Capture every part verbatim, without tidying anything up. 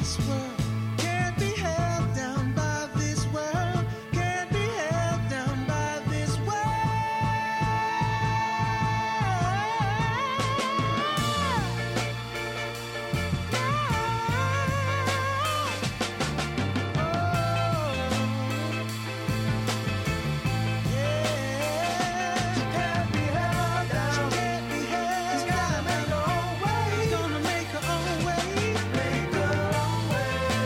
She's gonna make her own way. Make her own way.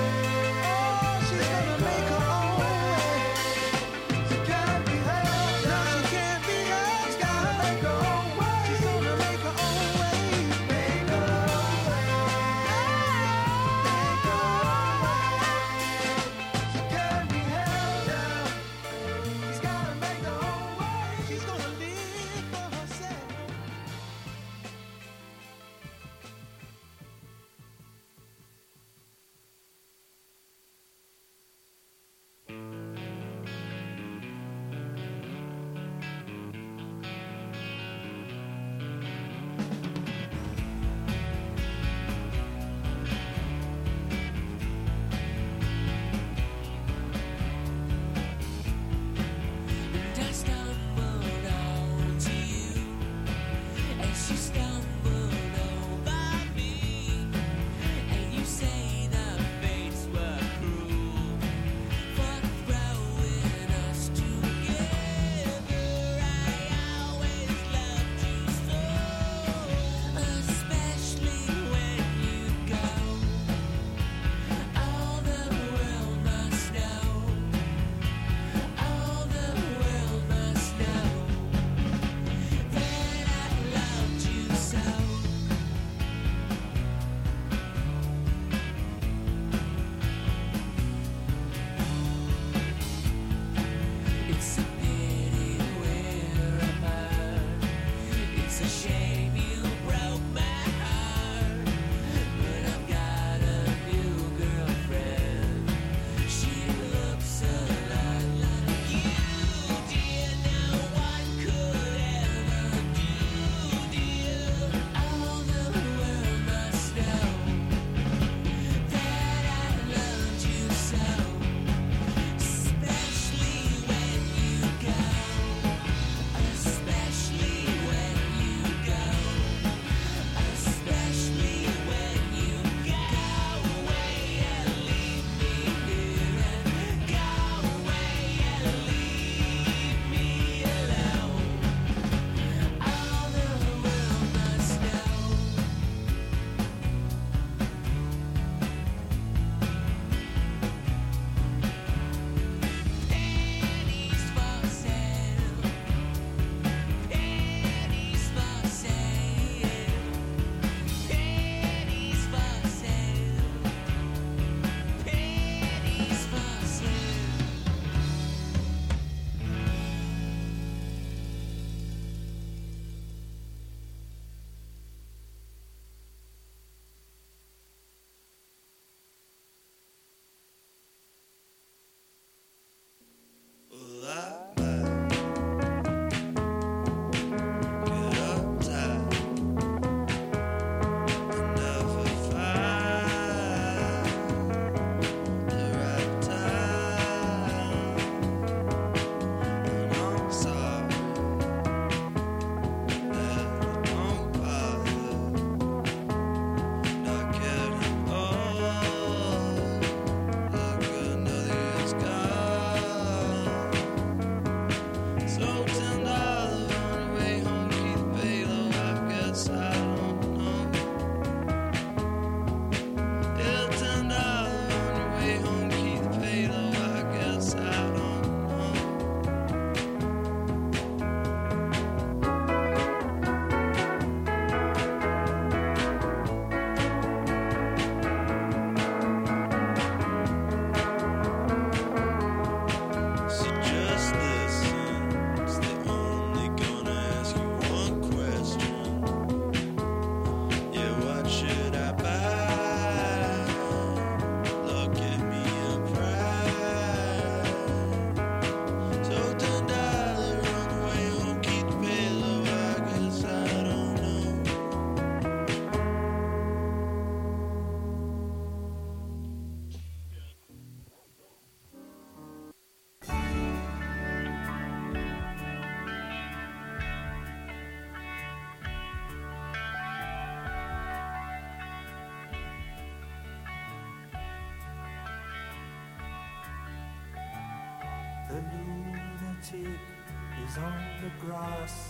The lunatic is on the grass.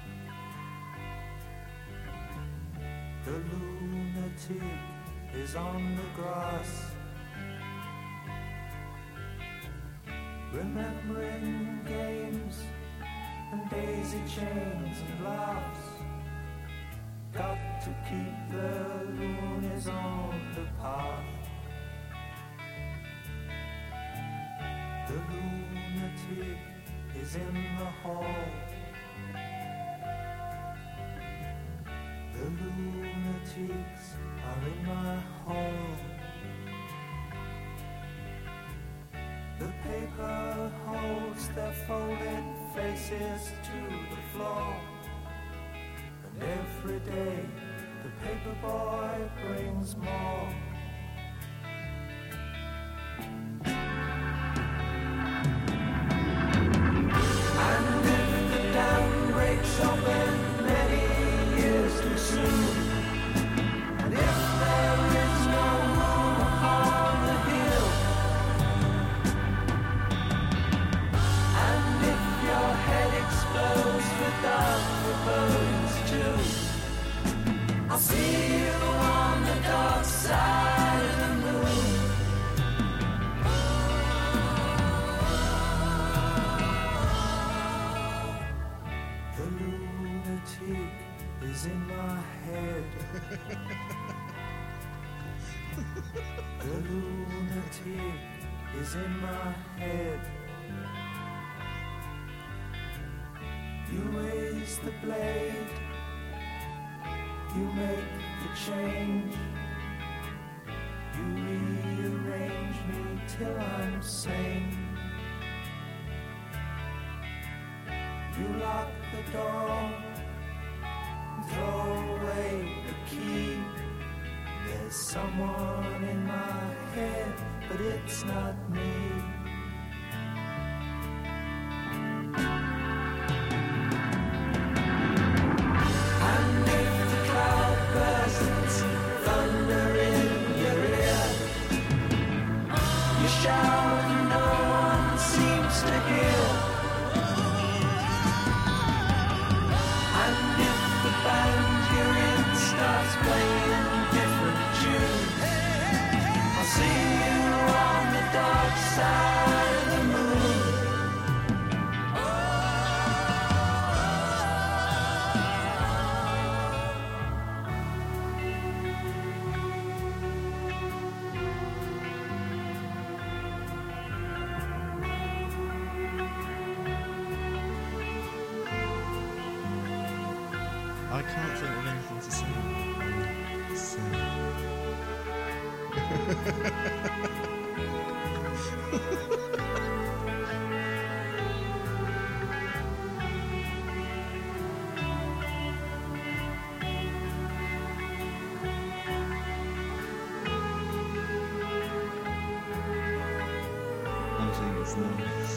The lunatic is on the grass. Remembering games and daisy chains and laughs. Got to keep the loonies on the path. The lunatic is in the hall. The lunatics are in my hall. The paper holds their folded faces to the floor. And every day the paper boy brings more. And if the dam breaks open many years too soon, and if there is no moon upon the hill, and if your head explodes without the bones too, I'll see you on the dark side of the moon. The lunatic is in my head. The lunatic is in my head. You raise the blade, you make the change, you rearrange me till I'm sane. You lock the door, throw away the key. There's someone in my head, but it's not me. And if the cloud bursts, thunder in your ear, you shout and no one seems to hear. And if the band you're in starts playing different tunes, I'll see you on the dark side of the moon. I can't think of anything to say. So. I think it's nice.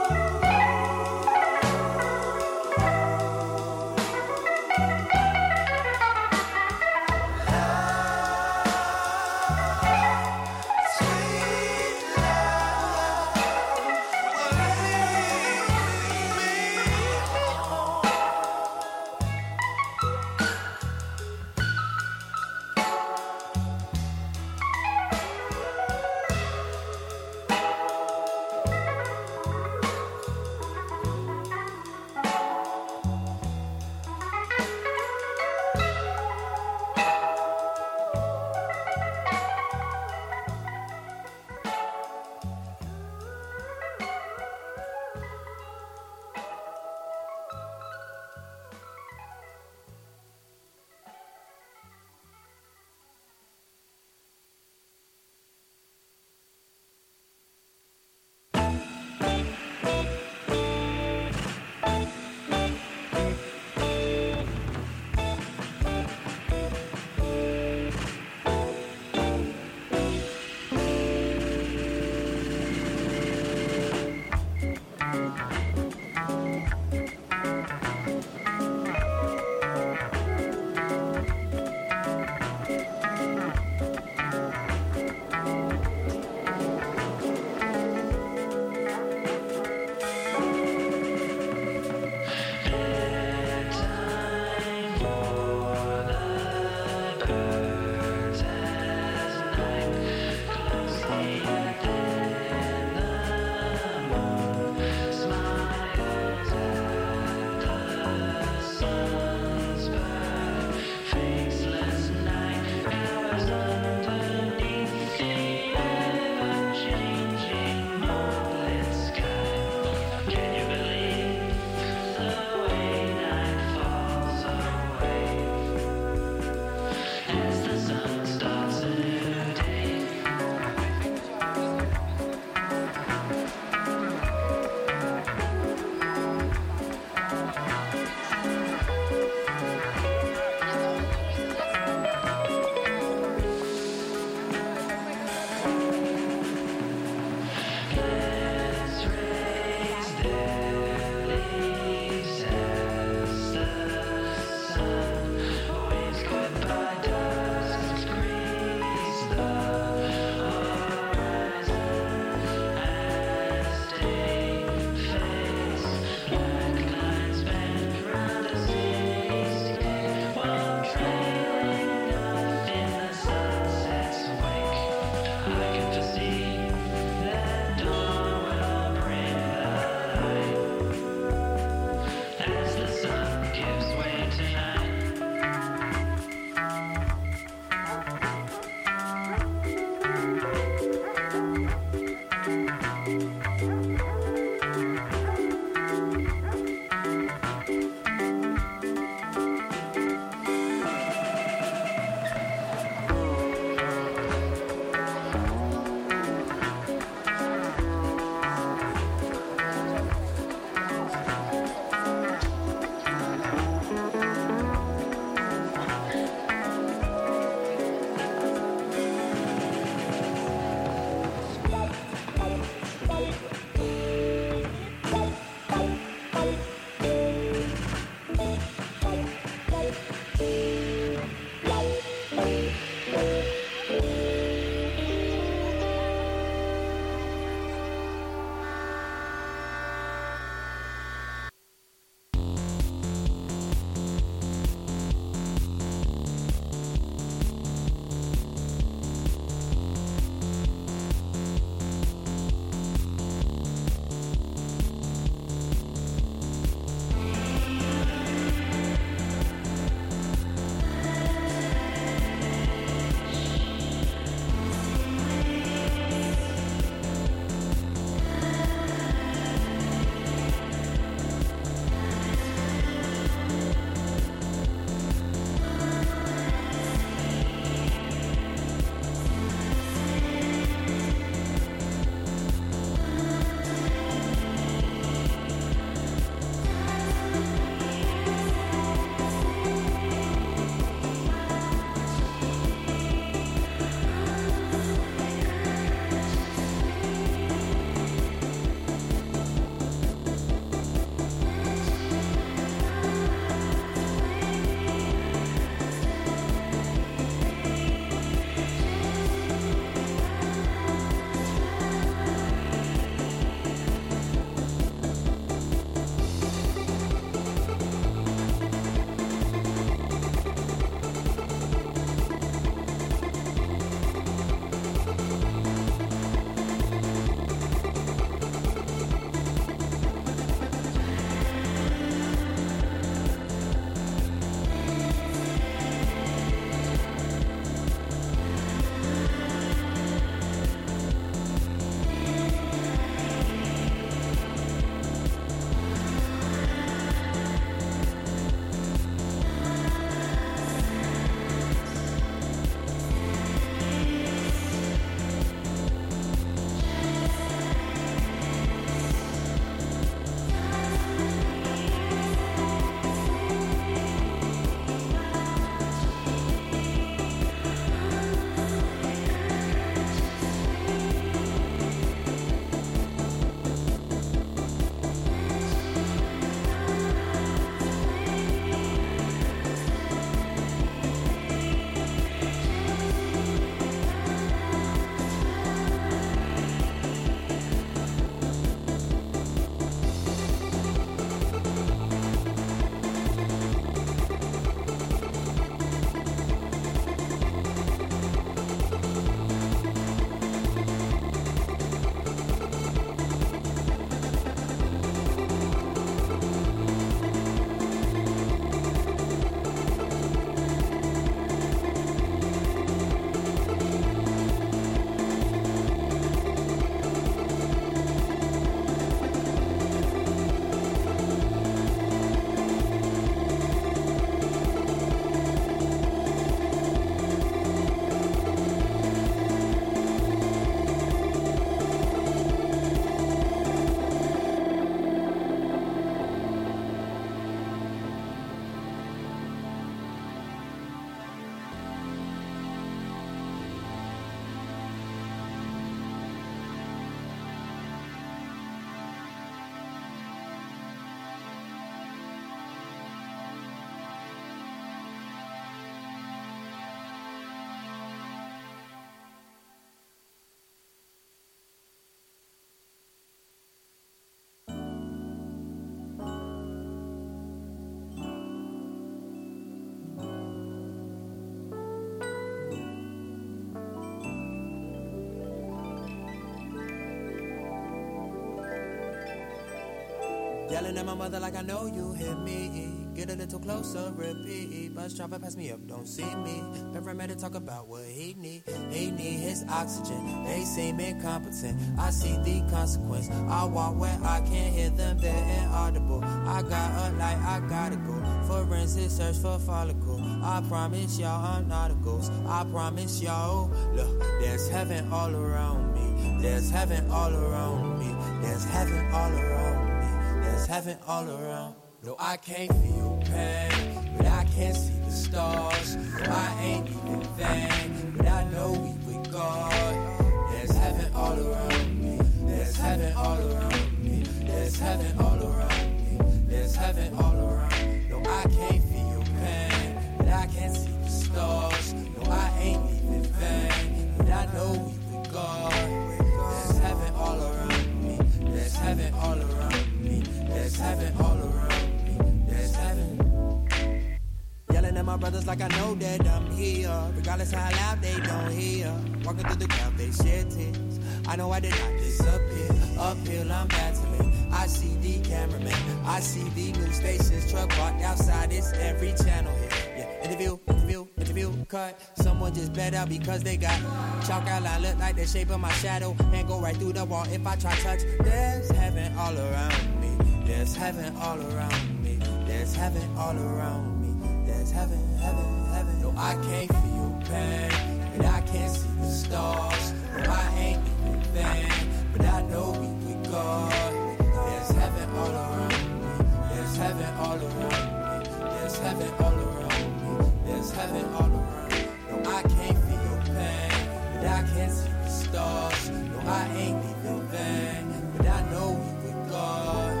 Yelling at my mother like I know you hear me. Get a little closer, repeat. Bus driver pass me up, don't see me. Paramedic talk about what he need. He need his oxygen. They seem incompetent. I see the consequence. I walk where I can't hear them. They're inaudible. I got a light, I gotta go. Forensic search for follicle. I promise y'all I'm not a ghost. I promise y'all, look, there's heaven all around me. There's heaven all around me. There's heaven all around me. There's heaven all around. No, I can't feel pain, but I can see the stars. No, I ain't even vain, but I know we with God. There's heaven all around me. There's heaven all around me. There's heaven all around me. There's heaven all around. No, I can't feel pain, but I can see the stars. No, I ain't even vain, but I know we with God. There's heaven all around me. There's heaven all around me. There's heaven all around me. There's heaven. Yelling at my brothers like I know that I'm here. Regardless how loud they don't hear. Walking through the crowd, they shed tears. I know I did not disappear. Uphill, I'm battling. I see the cameraman. I see the news stations. Truck parked outside. It's every channel here. Yeah, interview, interview, interview, cut. Someone just bled out because they got chalk outline. Look like the shape of my shadow. And go right through the wall if I try to touch. There's heaven all around me. There's heaven all around me. There's heaven all around me. There's heaven, heaven, heaven. No, I can't feel pain, but I can see the stars. No, I ain't even vain, but I know we with God. There's heaven all around me. There's heaven all around me. There's heaven all around me. There's heaven all around me. No, I can't feel pain, but I can see the stars. No, I ain't even vain, but I know we with God.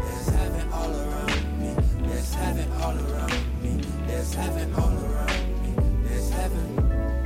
All around me, there's heaven all around me, there's heaven all around me, there's heaven.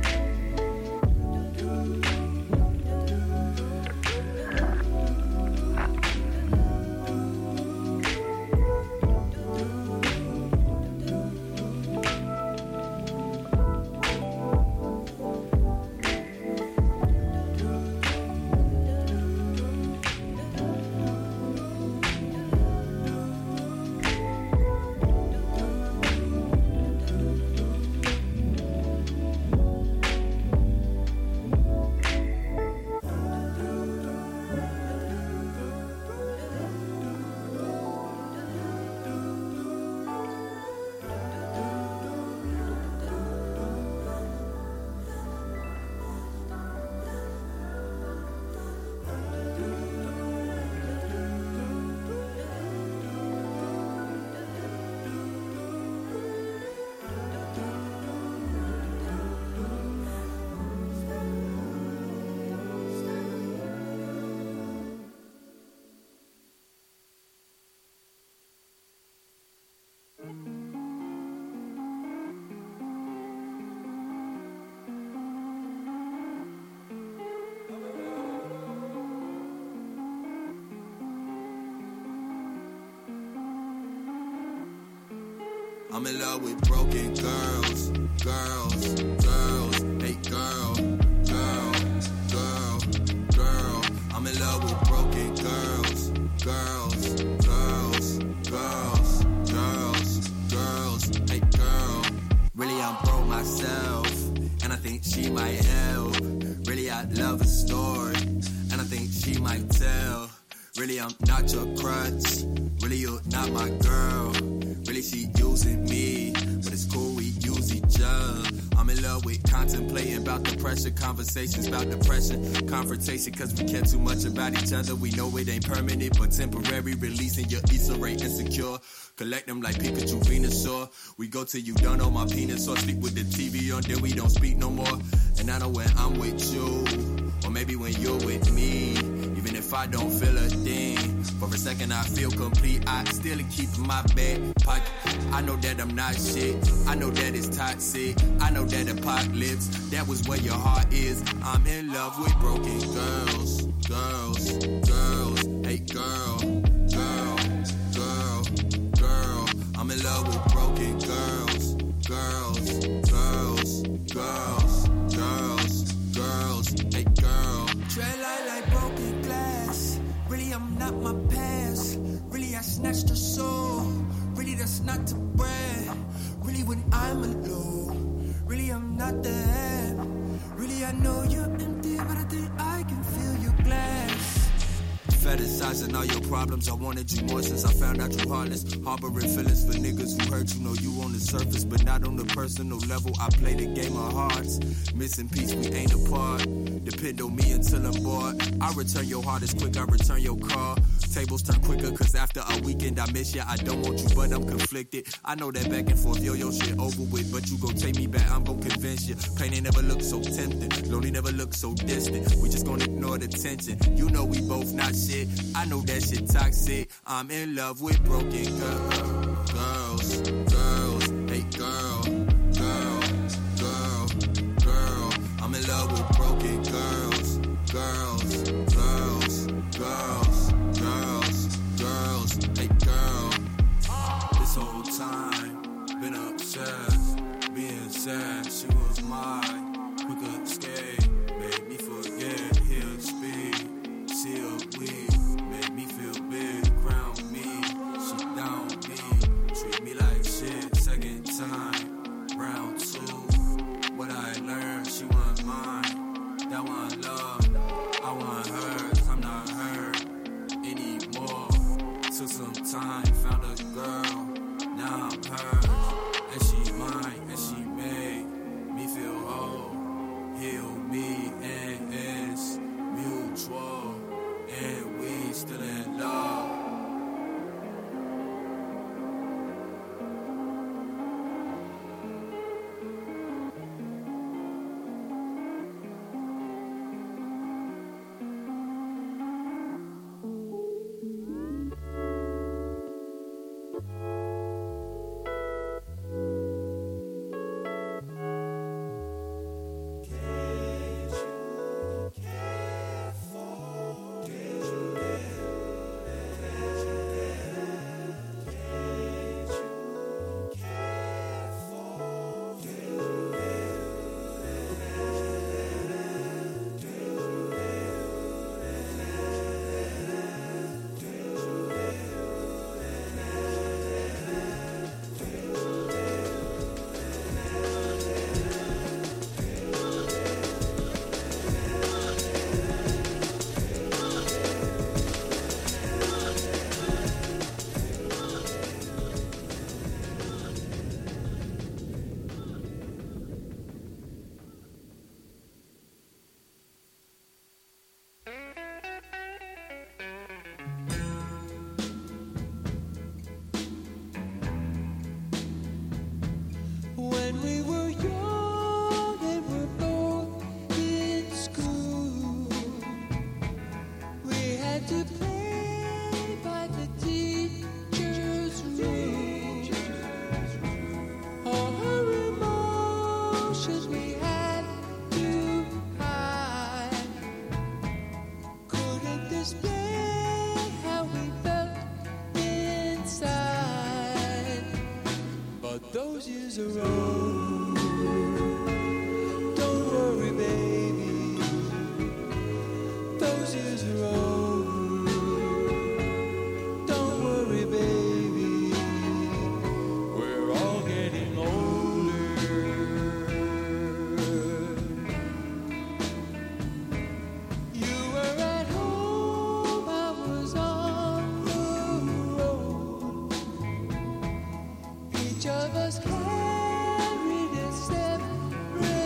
I'm in love with broken girls, girls, girls, hey girl, girl, girl, girl. I'm in love with broken girls, girls, girls, girls, girls, girls, hey girl. Really I'm broke myself, and I think she might help. Really I love a story, and I think she might tell. Really I'm not your crutch, really you're not my girl. Really she using me, but it's cool we use each other. I'm in love with contemplating about the pressure, conversations about depression, confrontation cause we care too much about each other. We know it ain't permanent but temporary, releasing your Issa Rae insecure. Collect them like Pikachu Venusaur. We go till you done on my penis or sleep with the T V on, then we don't speak no more. And I know when I'm with you, or maybe when you're with me, even if I don't feel a thing, for a second I feel complete. I still keep my back pocket. I know that I'm not shit. I know that it's toxic. I know that apocalypse, that was where your heart is. I'm in love with broken girls, girls, girls, hey girl, girl, girl, girl. I'm in love with broken girls, girls, girls, girls, girls, girls, hey girl. Tread light like broken glass. Really, I'm not my past. Really, I snatched her soul. Really, that's not to brag. Really, when I'm alone, really, I'm not that. Really, I know you're empty, but I think I can fill your glass. Fetishizing all your problems, I wanted you more since I found out you heartless. Harboring feelings for niggas who hurt you, know you on the surface, but not on the personal level. I play the game of hearts, missing piece, we ain't apart. Depend on me until I'm bored. I return your heart as quick, I return your call. Tables turn quicker, cause after a weekend I miss ya. I don't want you, but I'm conflicted. I know that back and forth, yo, yo, shit over with, but you gon' take me back, I'm gon' convince you. Pain ain't never looked so tempting, lonely never looked so distant. We just gon' ignore the tension. You know we both not shit. I know that shit toxic. I'm in love with broken girls. Girls, girls, hey girl, girl, girl, girl. I'm in love with broken girls. Girls, girls, girls, girls, girls, hey girl. This whole time, been obsessed, being sad. She was mine, quick escape, made me forget his speed. See a weed, make me feel big, crown me, she down me, treat me like shit, second time, round two, what I learned, she want mine, that one love, I want hers, I'm not her anymore, took some time, found a girl, now I'm hers, and she mine, and she made me feel whole, heal me, and it's mutual. And we still in love.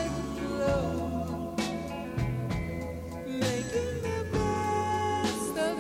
Making the best of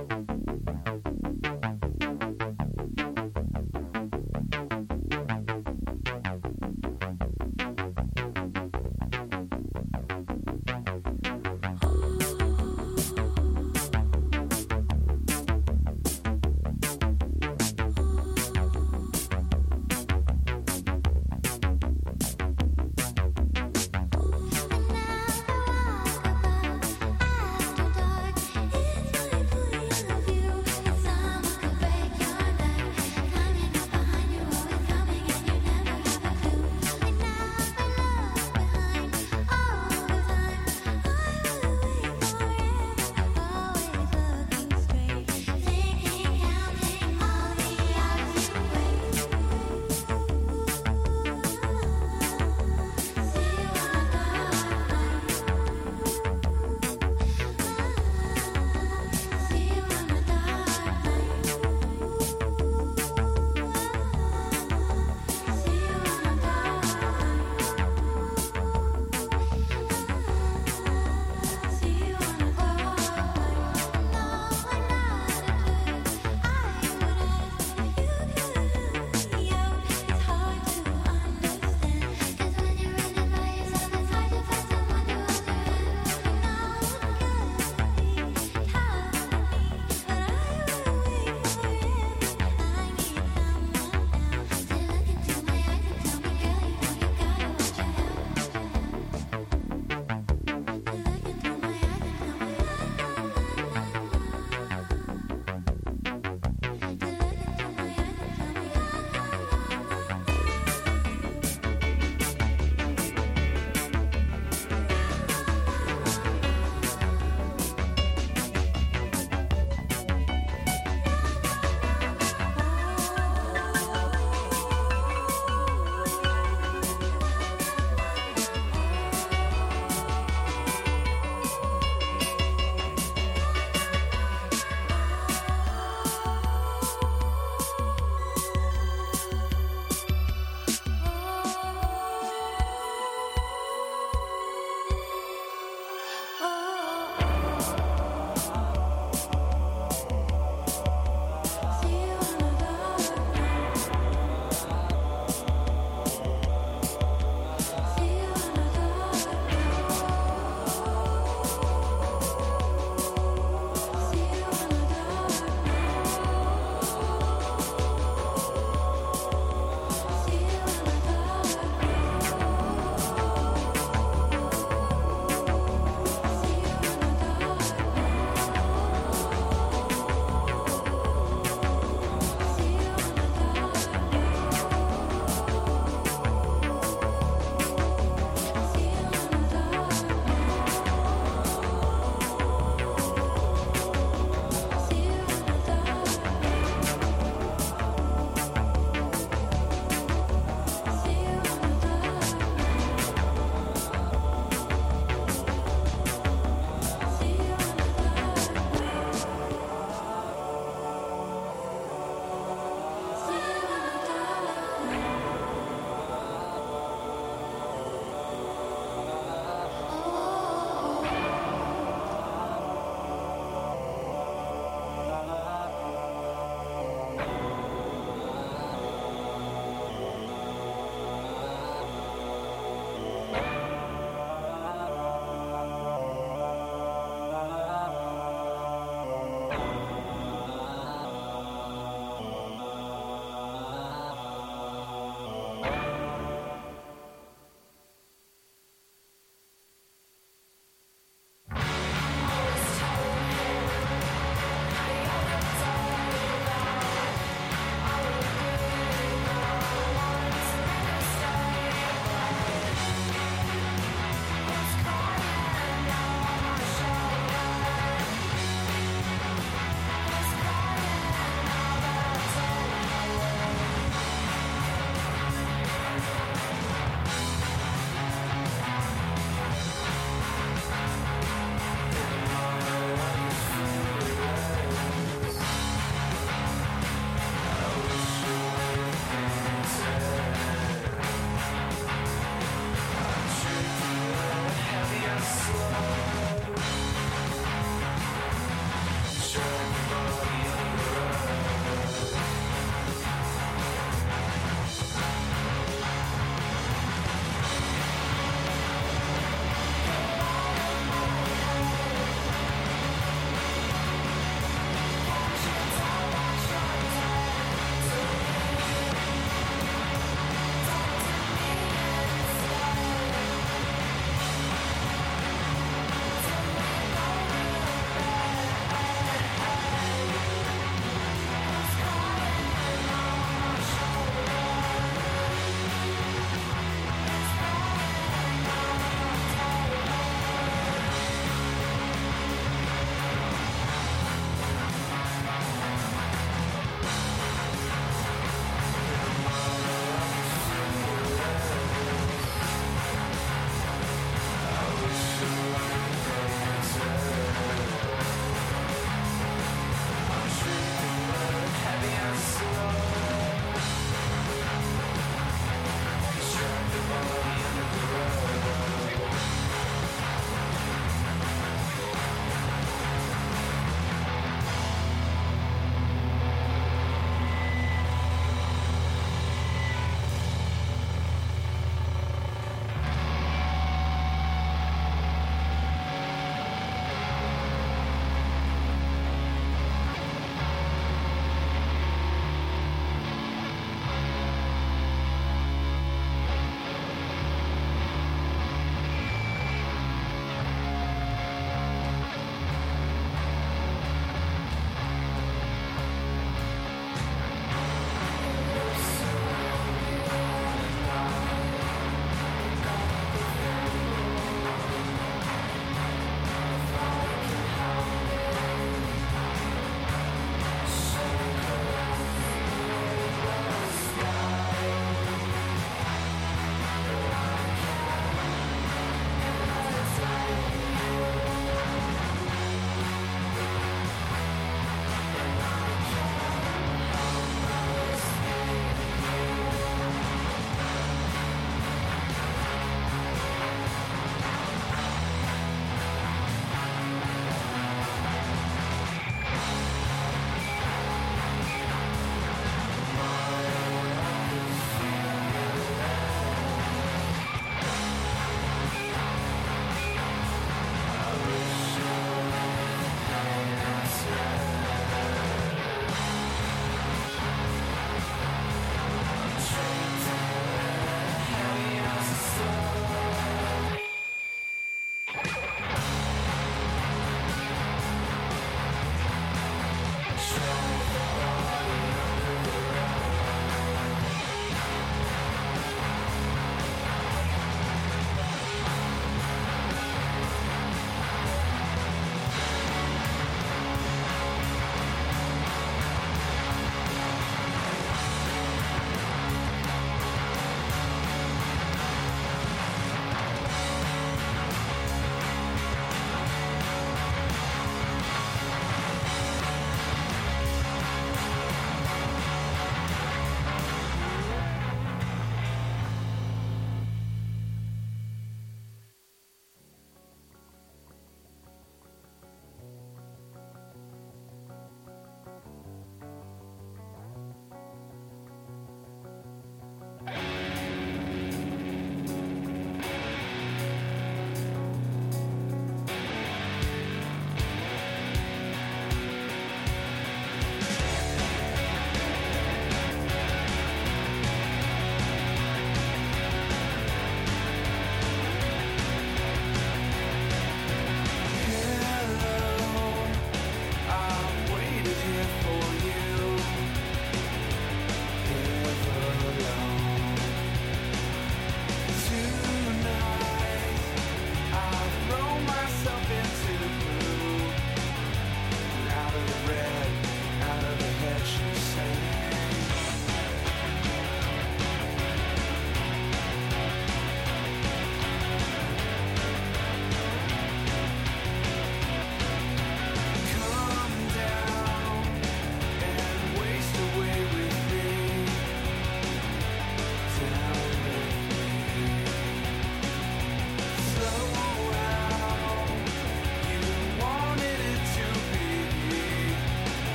After dark, if I put of you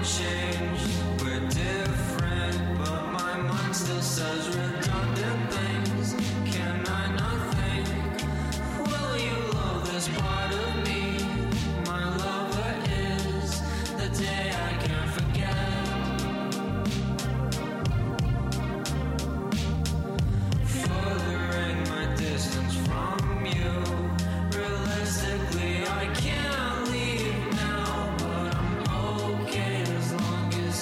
changed, we're different, but my mind still says redundant things. Can I not think? Will you love this part of me? My lover is the day I can't forget. Furthering my distance from you. Realistically, I can't leave now, but I'm okay as long as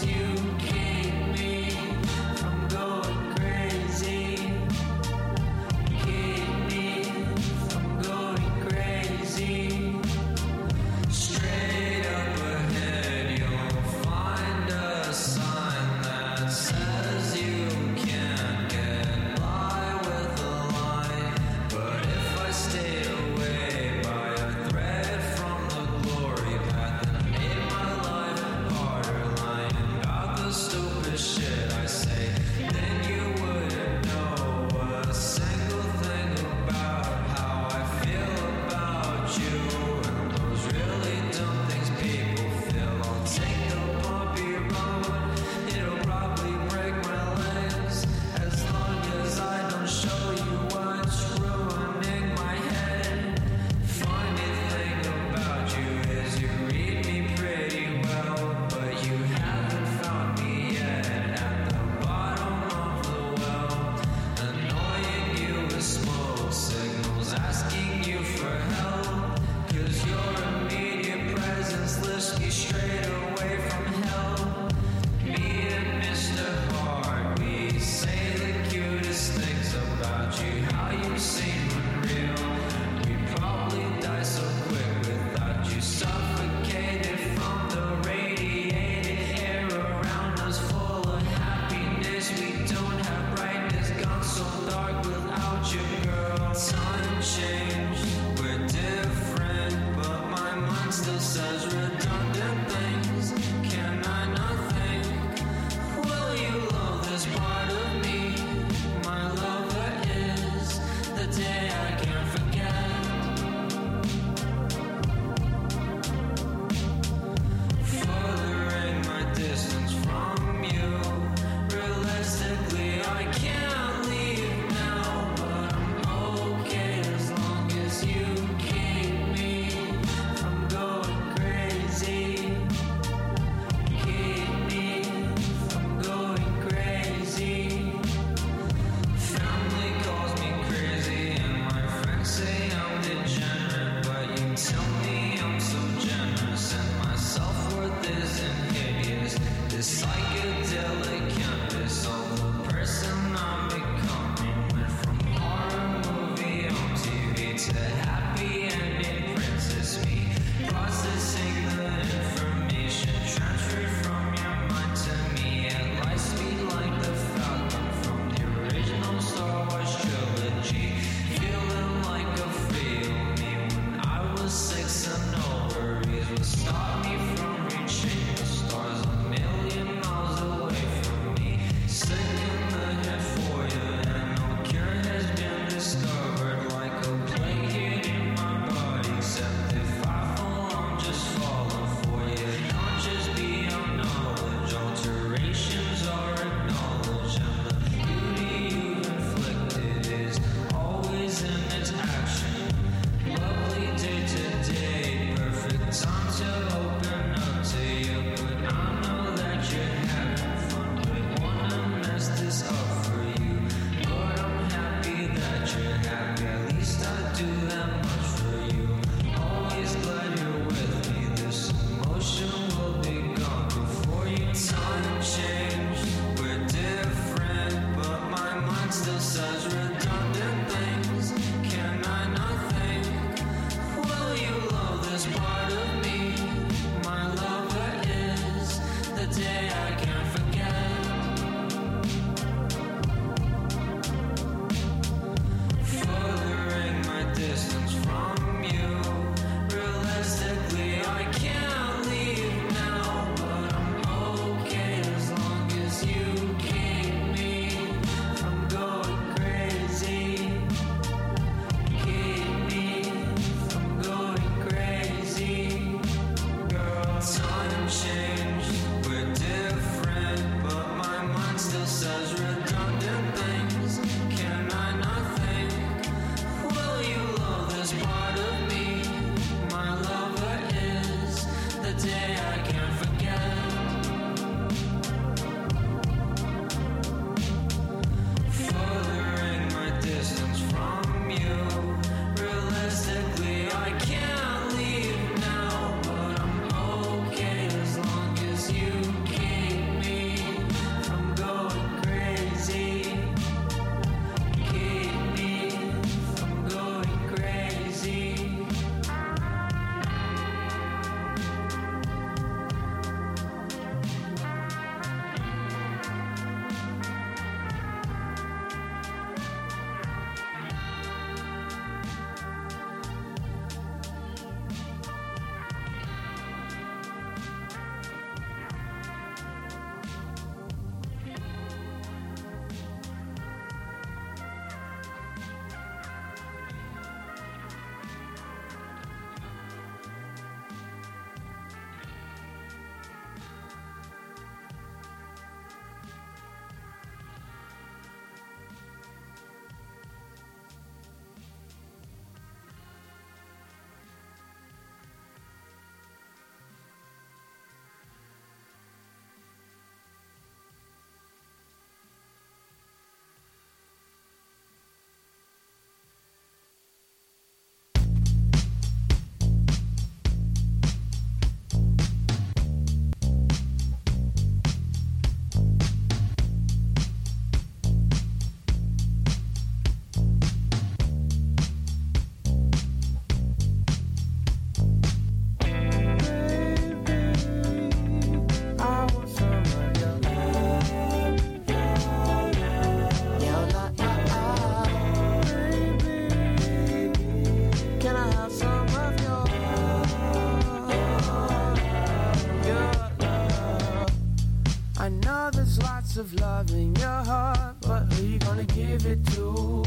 lots of love in your heart, but who you gonna give it to?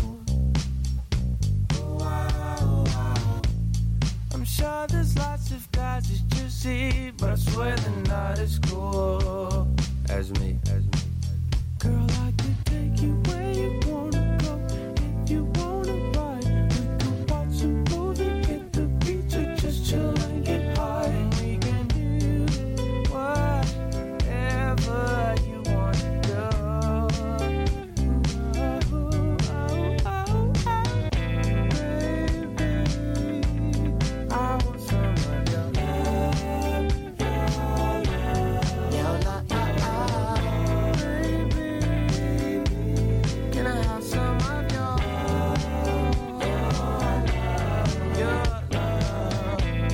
I'm sure there's lots of guys that you see, but I swear they're not as cool as me, as me. Girl, I could take you where you wanna